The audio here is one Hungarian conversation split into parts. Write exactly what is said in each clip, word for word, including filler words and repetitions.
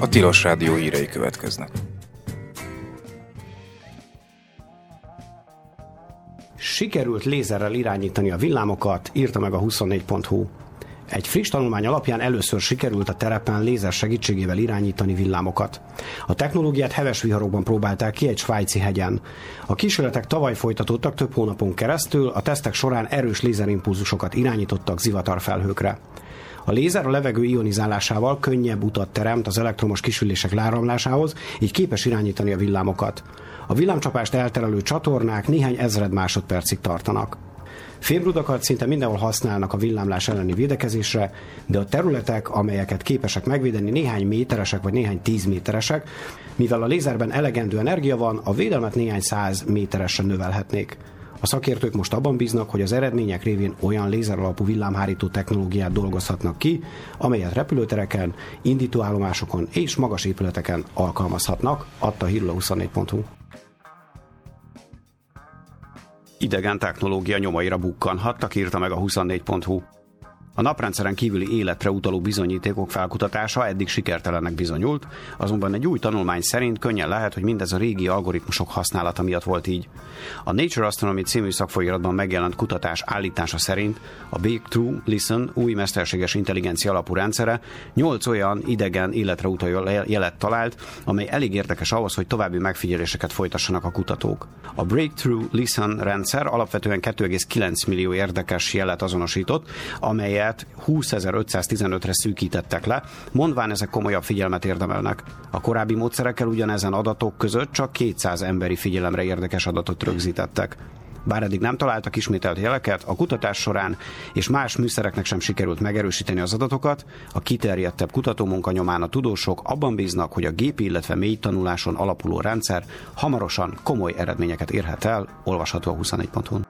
Tilos Rádió hírei következnek. Sikerült lézerrel irányítani a villámokat, írta meg a huszonnégy pont hu. Egy friss tanulmány alapján először sikerült a terepen lézer segítségével irányítani villámokat. A technológiát heves viharokban próbálták ki egy svájci hegyen. A kísérletek tavaly folytatódtak több hónapon keresztül, a tesztek során erős lézerimpulzusokat irányítottak zivatarfelhőkre. A lézer a levegő ionizálásával könnyebb utat teremt az elektromos kisülések leáramlásához, így képes irányítani a villámokat. A villámcsapást elterelő csatornák néhány ezred másodpercig tartanak. Fémrudakat szinte mindenhol használnak a villámlás elleni védekezésre, de a területek, amelyeket képesek megvédeni, néhány méteresek vagy néhány tíz méteresek, mivel a lézerben elegendő energia van, a védelmet néhány száz méteresre növelhetnék. A szakértők most abban bíznak, hogy az eredmények révén olyan lézeralapú villámhárító technológiát dolgozhatnak ki, amelyet repülőtereken, indítóállomásokon és magas épületeken alkalmazhatnak, adta hírül a huszonnégy pont hu. Idegen technológia nyomaira bukkanhattak, írta meg a huszonnégy pont hu. A naprendszeren kívüli életre utaló bizonyítékok felkutatása eddig sikertelennek bizonyult, azonban egy új tanulmány szerint könnyen lehet, hogy mindez a régi algoritmusok használata miatt volt így. A Nature Astronomy című szakfolyiratban megjelent kutatás állítása szerint a Breakthrough Listen új mesterséges intelligencia alapú rendszere nyolc olyan idegen életre utaló jelet talált, amely elég érdekes ahhoz, hogy további megfigyeléseket folytassanak a kutatók. A Breakthrough Listen rendszer alapvetően két egész kilenc millió érdekes jelet azonosított, amelyet húszezer-ötszáztizenötre szűkítettek le, mondván ezek komolyabb figyelmet érdemelnek. A korábbi módszerekkel ugyanezen adatok között csak kétszáz emberi figyelemre érdekes adatot rögzítettek. Bár eddig nem találtak ismételt jeleket, a kutatás során és más műszereknek sem sikerült megerősíteni az adatokat, a kiterjedtebb kutatómunka nyomán a tudósok abban bíznak, hogy a gépi, illetve mély tanuláson alapuló rendszer hamarosan komoly eredményeket érhet el, olvasható a huszonnégy pont hu-n.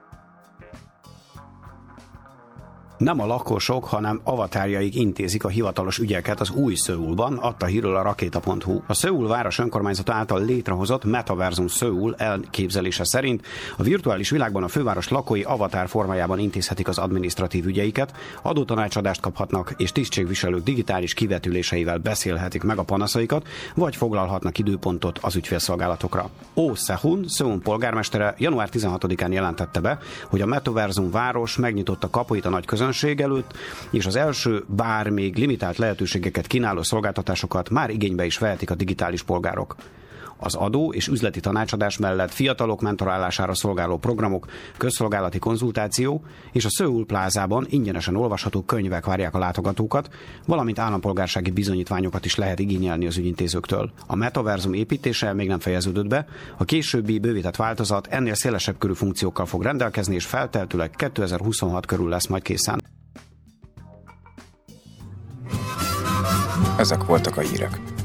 Nem a lakosok, hanem avatárjaik intézik a hivatalos ügyeket az új Szöulban, adta hírül a rakéta pont hu. A Szöul város önkormányzata által létrehozott Metaversum Szöul elképzelése szerint a virtuális világban a főváros lakói avatár formájában intézhetik az adminisztratív ügyeiket, adótanácsadást kaphatnak, és tisztségviselők digitális kivetüléseivel beszélhetik meg a panaszaikat, vagy foglalhatnak időpontot az ügyfélszolgálatokra. Oh Se-hun, Szöul polgármestere január tizenhatodikán jelentette be, hogy a Metaversum város megnyitotta kapuit a nagy közönség előtt, és az első, bár még limitált lehetőségeket kínáló szolgáltatásokat már igénybe is vehetik a digitális polgárok. Az adó és üzleti tanácsadás mellett fiatalok mentorálására szolgáló programok, közszolgálati konzultáció és a Szöul plázában ingyenesen olvasható könyvek várják a látogatókat, valamint állampolgársági bizonyítványokat is lehet igényelni az ügyintézőktől. A metaverzum építése még nem fejeződött be, a későbbi bővített változat ennél szélesebb körű funkciókkal fog rendelkezni, és feltehetőleg kétezer-huszonhat körül lesz majd készen. Ezek voltak a hírek.